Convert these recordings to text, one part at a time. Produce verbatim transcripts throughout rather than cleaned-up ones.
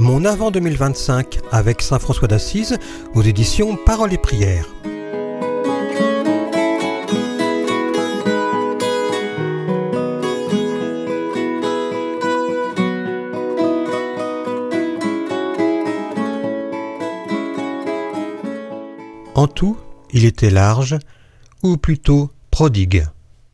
Mon Avant deux mille vingt-cinq avec saint François d'Assise aux éditions Paroles et Prières. En tout, il était large, ou plutôt prodigue.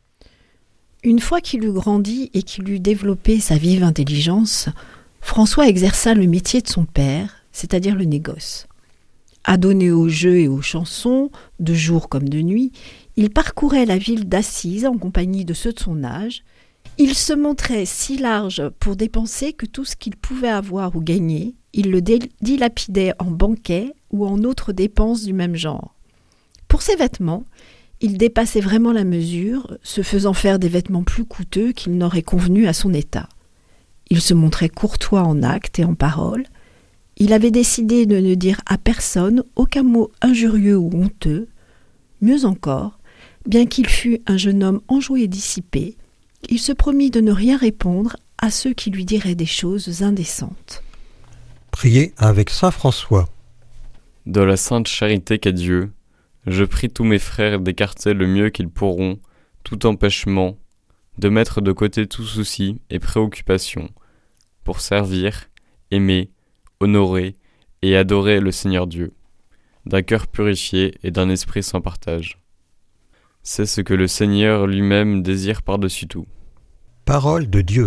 Une fois qu'il eut grandi et qu'il eut développé sa vive intelligence, François exerça le métier de son père, c'est-à-dire le négoce. Adonné aux jeux et aux chansons, de jour comme de nuit, il parcourait la ville d'Assise en compagnie de ceux de son âge. Il se montrait si large pour dépenser que tout ce qu'il pouvait avoir ou gagner, il le dilapidait en banquets ou en autres dépenses du même genre. Pour ses vêtements, il dépassait vraiment la mesure, se faisant faire des vêtements plus coûteux qu'il n'aurait convenu à son état. Il se montrait courtois en actes et en paroles. Il avait décidé de ne dire à personne aucun mot injurieux ou honteux. Mieux encore, bien qu'il fût un jeune homme enjoué et dissipé, il se promit de ne rien répondre à ceux qui lui diraient des choses indécentes. Priez avec saint François. Dans la sainte charité qu'a Dieu, je prie tous mes frères d'écarter le mieux qu'ils pourront tout empêchement, de mettre de côté tout souci et préoccupation, pour servir, aimer, honorer et adorer le Seigneur Dieu, d'un cœur purifié et d'un esprit sans partage. C'est ce que le Seigneur lui-même désire par-dessus tout. Parole de Dieu.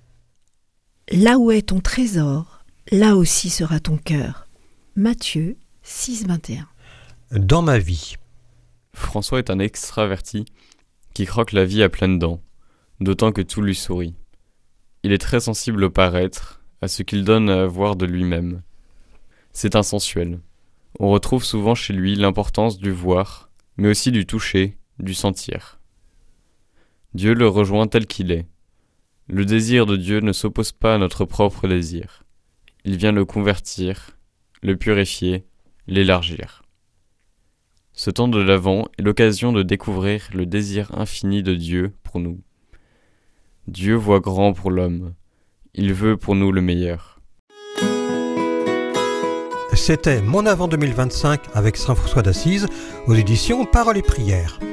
Là où est ton trésor, là aussi sera ton cœur. Matthieu six, vingt et un. Dans ma vie. François est un extraverti qui croque la vie à pleines dents, d'autant que tout lui sourit. Il est très sensible au paraître, à ce qu'il donne à voir de lui-même. C'est un sensuel. On retrouve souvent chez lui l'importance du voir, mais aussi du toucher, du sentir. Dieu le rejoint tel qu'il est. Le désir de Dieu ne s'oppose pas à notre propre désir. Il vient le convertir, le purifier, l'élargir. Ce temps de l'Avent est l'occasion de découvrir le désir infini de Dieu pour nous. Dieu voit grand pour l'homme. Il veut pour nous le meilleur. C'était Mon Avant deux mille vingt-cinq avec saint François d'Assise aux éditions Paroles et Prières.